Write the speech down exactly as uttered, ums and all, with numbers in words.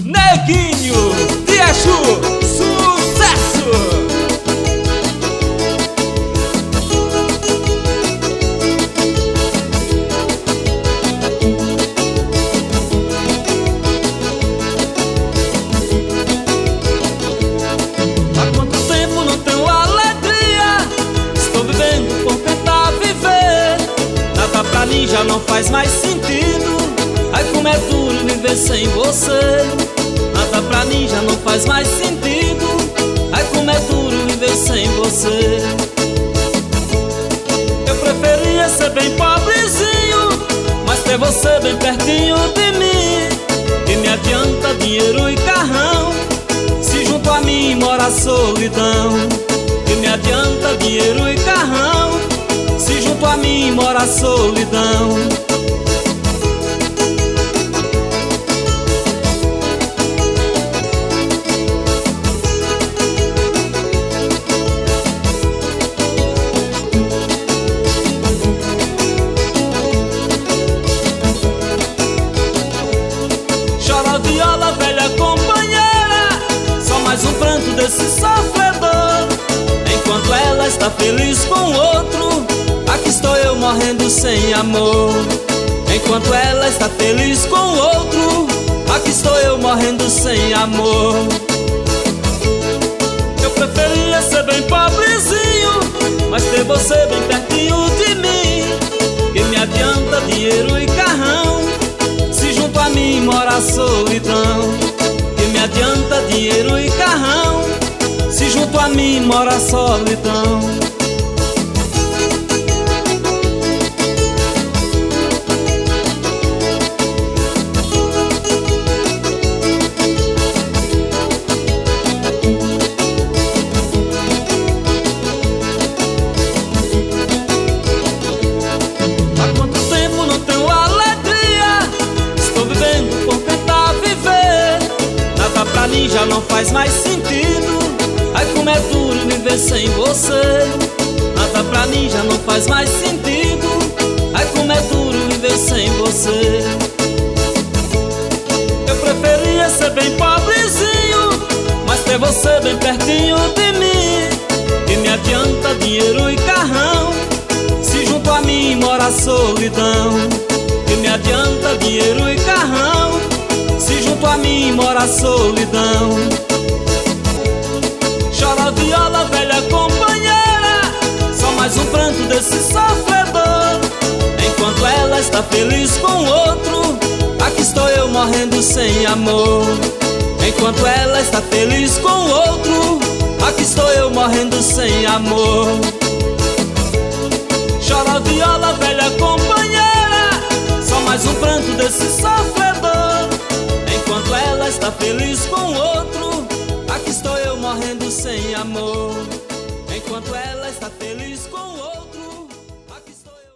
Neguinho de Exu, sucesso! Há quanto tempo não tenho alegria? Estou vivendo por tentar viver. Nada pra mim já não faz mais sentido. Ai, como é duro viver sem você. Nada pra mim já não faz mais sentido. Ai, como é duro viver sem você. Eu preferia ser bem pobrezinho, mas ter você bem pertinho de mim. Que me adianta dinheiro e carrão, se junto a mim mora a solidão. Que me adianta dinheiro e carrão, se junto a mim mora a solidão. Chora viola, velha companheira, só mais um pranto desse sofredor. Enquanto ela está feliz com outro, aqui estou eu morrendo sem amor. Enquanto ela está feliz com outro, aqui estou eu morrendo sem amor. Eu preferia ser bem pobrezinho, mas ter você bem pertinho de mim. Que me adianta dinheiro e carrão, se junto a mim mora a solidão. Que me adianta dinheiro e carrão, se junto a mim mora a solidão. Há quanto tempo não tenho alegria? Estou vivendo por tentar viver. Nada pra mim já não faz mais sentido. Ai, como é duro viver sem você. Nada pra mim já não faz mais sentido. Ai, como é duro viver sem você. Eu preferia ser bem pobrezinho, mas ter você bem pertinho de mim. Que me adianta dinheiro e carrão, se junto a mim mora a solidão. Que me adianta dinheiro e carrão, se junto a mim mora a solidão. Chora viola, velha companheira, só mais um pranto desse sofredor. Enquanto ela está feliz com outro, aqui estou eu morrendo sem amor. Enquanto ela está feliz com outro, aqui estou eu morrendo sem amor. Chora viola, velha companheira, só mais um pranto desse sofredor. Enquanto ela está feliz com outro, aqui estou eu morrendo sem amor. Enquanto ela está feliz com outro.